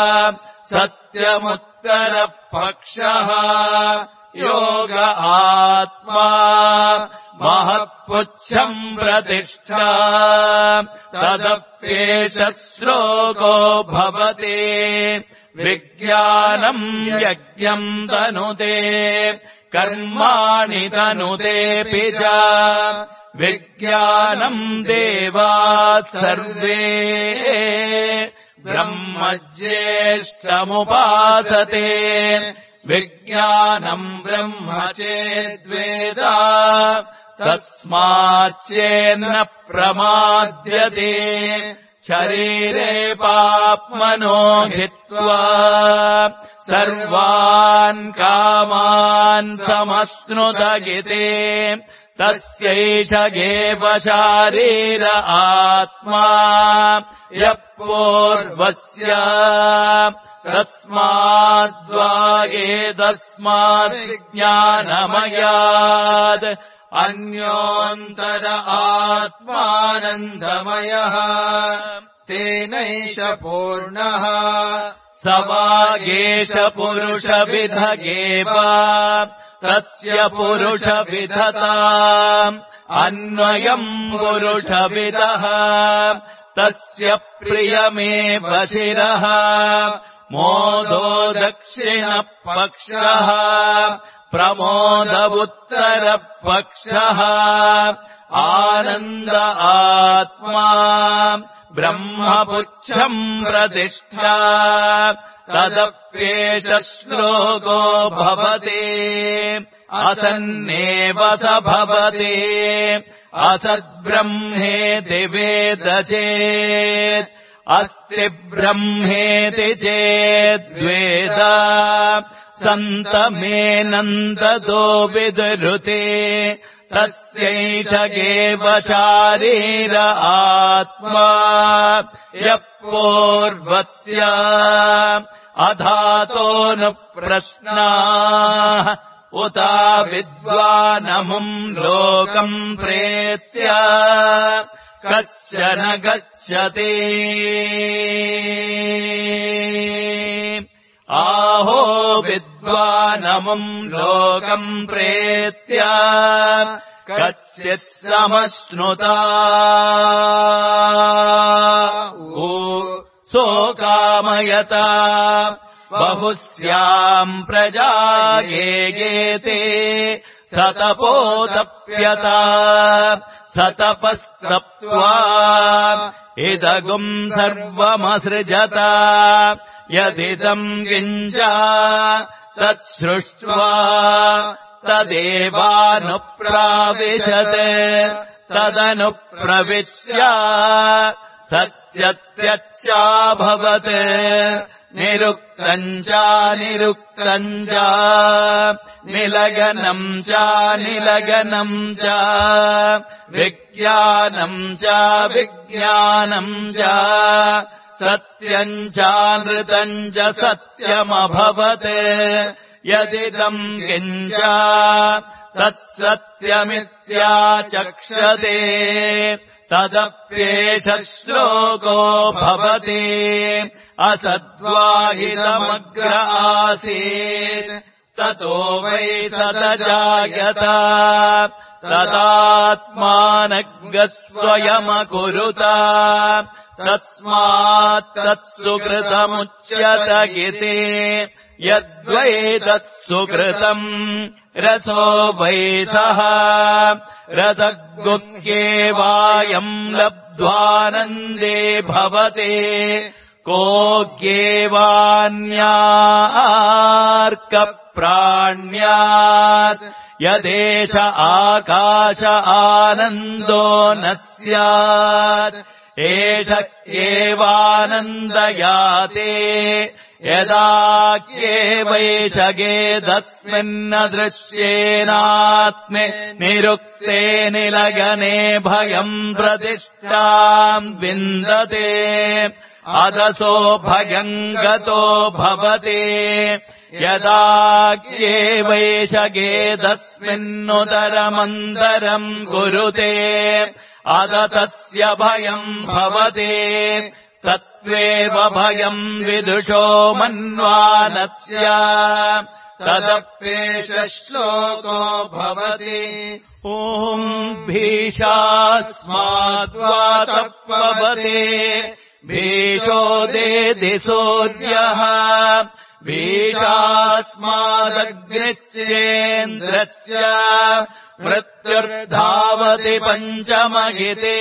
सत्यमुत्तरपक्षः योग आत्मा महत्पुच्छम् प्रतिष्ठा तदप्येष श्लोको भवति विज्ञानम् यज्ञम् तनुते कर्माणि तनुतेऽपि च विज्ञानम् देवाः सर्वे ब्रह्मज्येष्ठमुपासते विज्ञानम् ब्रह्म चेद्वेद तस्माच्चेन्न प्रमाद्यते शरीरे पाप्मनो हित्वा सर्वान् कामान् समश्नुतगिते तस्यैष एव शारीर आत्मा यः पूर्वस्य तस्माद्वागे तस्माद्विज्ञानमयात् अन्योऽन्तर आत्मानन्दमयः तेनैष पूर्णः स वागेश पुरुषविदगेव तस्य पुरुषविदता अन्वयम् पुरुषविदः तस्य प्रियमेव शिरः मोदो दक्षिणपक्षः प्रमोद उत्तरपक्षः आनन्द आत्मा ब्रह्मपुच्छम् प्रतिष्ठा तदप्येष श्लोको भवति असन्नेव स भवति असद्ब्रह्मेति वेद चेत् अस्ति ब्रह्मेति चेद्वेद सन्तमेनन्ततो विदुरुते तस्यैष एव शारीर आत्मा यः पूर्वस्य अधातोऽनुप्रश्नाः उता विद्वानमुम् लोकम् प्रेत्य कश्चन गच्छति आहो विद्वानमुम् लोकम् प्रेत्य कश्चित् समश्नुता सोकामयता बहुस्याम् प्रजा गेते सतपोतप्यता सतपस्तप्त्वा इदगुम् सर्वमसृजता यदिदम् किञ्च तत्सृष्ट्वा तदेवानुप्राविशत् तदनुप्रविश्य सत्यत्यच्चाभवत् निरुक्तम् च निरुक्तम् च निलगनम् च निलगनम् च विज्ञानम् च विज्ञानम् च सत्यम् चानृतम् च सत्यमभवत् यदिदम् किञ्च तत्सत्यमित्याचक्षते तदप्येष श्लोको भवति असद्वाहिदमग्र आसीत् ततो वै सदजायत तदात्मानग्रस्वयमकुरुत तस्मात् तत्सुकृतमुच्यत इति यद्वै तत्सुकृतम् रसो वैसः रसगुह्येवायम् लब्ध्वानन्दे भवते कोऽज्ञेवान्यार्कप्राण्यात् यदेष आकाश आनन्दो न स्यात् एष एवानन्दयाते यदाख्येवैषगेदस्मिन्न दृश्येनात्मे निरुक्ते निलयने भयम् प्रतिष्ठाम् विन्दते अदसो भयम् गतो भवति यदाख्येवैषगेदस्मिन्नुदरमन्तरम् कुरुते अद तस्य भयम् भवति तत्त्वेव भयम् विदुषो मन्वानस्य तदप्येष श्लोको भवति ॐ भीषास्माद्वातपवते भीषो देदि सूर्यः भीषास्मादग्निश्चेन्द्रस्य मृत्युर्धावति पञ्चमहिते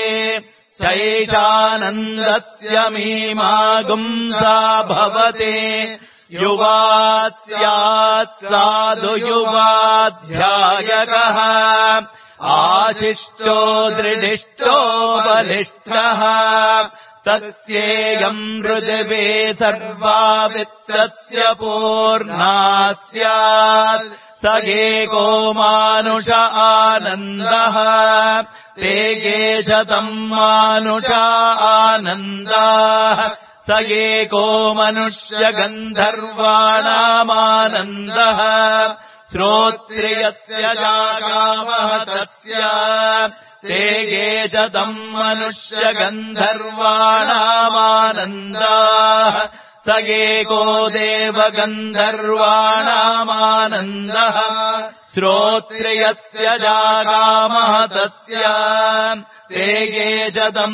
सैषानन्दस्य मीमागुंसा भवति युवात् स्यात् साधु युवाध्यायकः आशिष्टो दृढिष्टो बलिष्ठः तस्येयम् पृथिवी सर्वा वित्तस्य पूर्णा स्यात् स एको मानुष आनन्दः ते ये शतम् मानुष आनन्दाः स एको मनुष्य गन्धर्वाणामानन्दः श्रोत्रियस्य जागामः तस्य ते ये शतम् मनुष्य गन्धर्वाणामानन्दाः स एको देवगन्धर्वाणामानन्दः श्रोत्रियस्य जागामः तस्य ते ये शतम्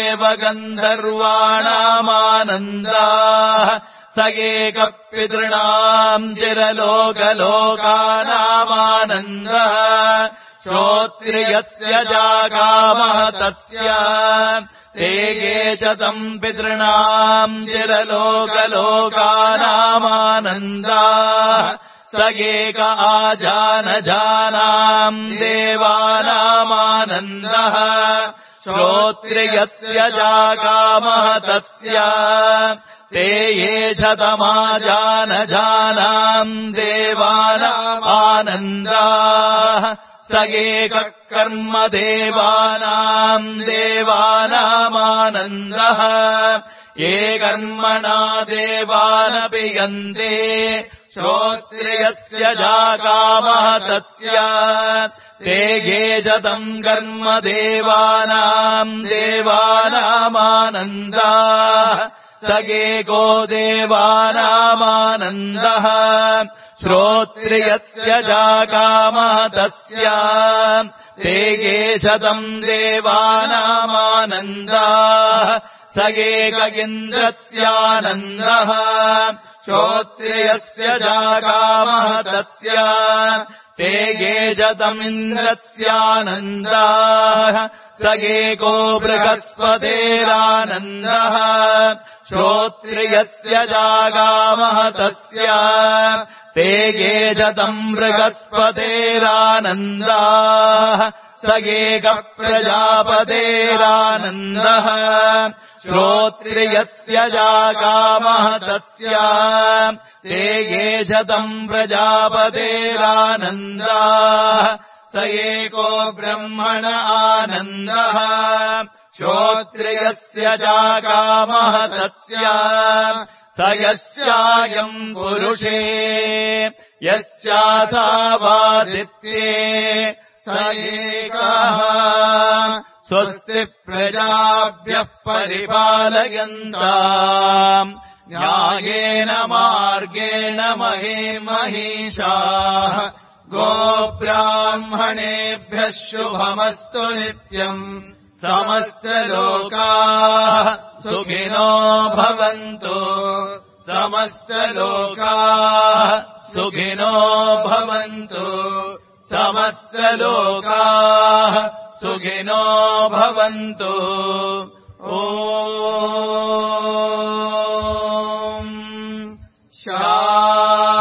देवगन्धर्वाणामानन्दाः स एकपितॄणाम् चिरलोकलोकानामानन्दः श्रोत्रियस्य जागामः तस्य ते ये शतम् पितॄणाम् चिरलोकलोकानामानन्दाः स एक आजानजानाम् देवानामानन्दः श्रोत्रियस्य जागामः तस्य ते ये शतमाजानजानाम् देवानामानन्दाः स एकः कर्म देवानाम् देवानामानन्दः ये कर्मणा देवानपि यन्ते श्रोत्रियस्य जागामः तस्य ते ये शतम् कर्म देवानाम् देवानामानन्दाः स एको देवानामानन्दः श्रोत्रियस्य जागामः तस्य ते ये शतम् देवानामानन्दाः स एक इन्द्रस्यानन्दः श्रोत्रियस्य जागामः तस्य ते ये शतमिन्द्रस्यानन्दाः स एको बृहस्पतेरानन्दः श्रोत्रियस्य जागामः तस्य ते ये शतम् बृहस्पतेरानन्दाः स एकः प्रजापतेरानन्दः श्रोत्रियस्य जागामः तस्य ते ये शतम् प्रजापतेरानन्दाः स एको ब्रह्मण आनन्दः श्रोत्रियस्य जागामः तस्य स यस्यायम् पुरुषे यस्याथावादित्ये स एकः स्वस्ति प्रजाभ्यः परिपालयन्ताम् न्यायेन मार्गेण महे महिषाः गोब्राह्मणेभ्यः शुभमस्तु नित्यम् समस्तलोकाः सुखिनो भवन्तु समस्तलोकाः सुखिनो भवन्तु समस्तलोकाः सुखिनो भवन्तु ॐ शा